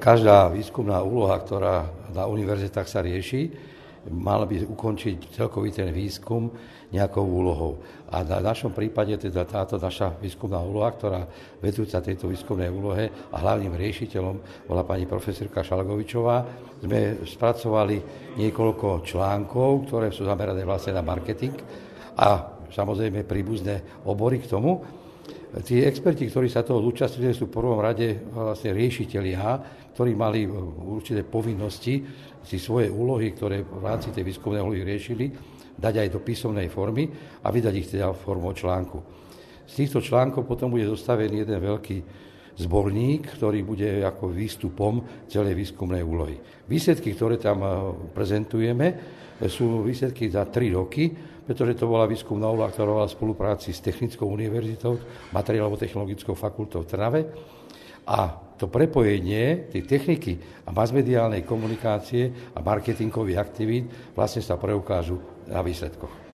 každá výskumná úloha, ktorá na univerzitách sa rieši, mala by ukončiť celkový ten výskum nejakou úlohou. A na našom prípade teda táto naša výskumná úloha, ktorá vedúca tejto výskumnej úlohe a hlavným riešiteľom bola pani profesorka Šalgovičová, sme spracovali niekoľko článkov, ktoré sú zamerané vlastne na marketing a samozrejme príbuzné obory k tomu. Tí experti, ktorí sa toho zúčastnili, sú v prvom rade vlastne riešitelia, ktorí mali určité povinnosti si svoje úlohy, ktoré v rámci tej výskumnej úlohy riešili, dať aj do písomnej formy a vydať ich teda formou článku. Z týchto článkov potom bude zostavený jeden veľký zborník, ktorý bude ako výstupom celej výskumnej úlohy. Výsledky, ktoré tam prezentujeme, sú výsledky za 3 roky, pretože to bola výskumná úloha, ktorá bola v spolupráci s Technickou univerzitou, Materiálovo-technologickou fakultou v Trnave. A to prepojenie tej techniky a masmediálnej komunikácie a marketingových aktivít vlastne sa preukážu na výsledkoch.